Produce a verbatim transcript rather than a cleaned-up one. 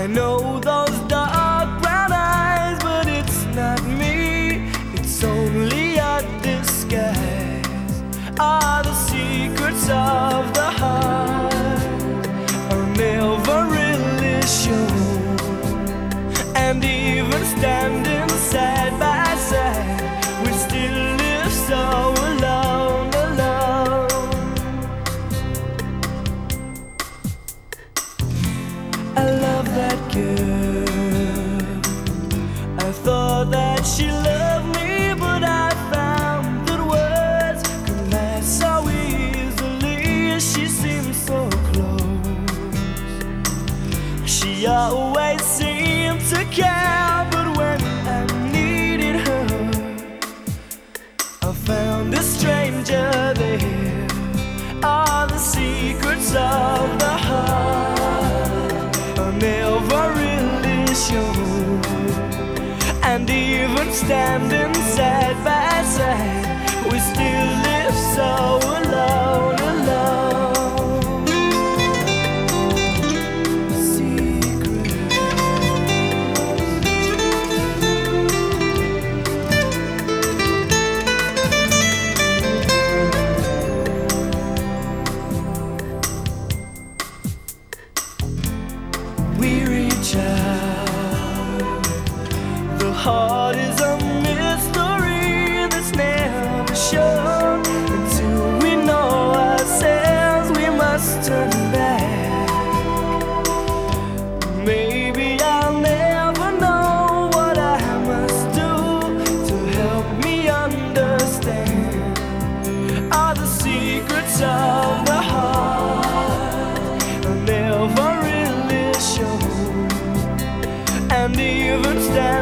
I know those dark brown eyes, but it's not me. It's only a disguise. Are the secrets of the heart are never really shown. And even standing side by side, we still live so alone, alone. I love that girl. I thought that she loved me, but I found that words could lie so easily. She seemed so close. She always seemed to care, but when I needed her, I found a stranger there. All the secrets of the heart are never really shown. And even standing side by side, we still live so alone, alone. Secrets. We reach out. The heart is a mystery that's never shown. Until we know ourselves, we must turn back. Maybe I'll never know what I must do to help me understand all the secrets of the heart are never really shown. And even stand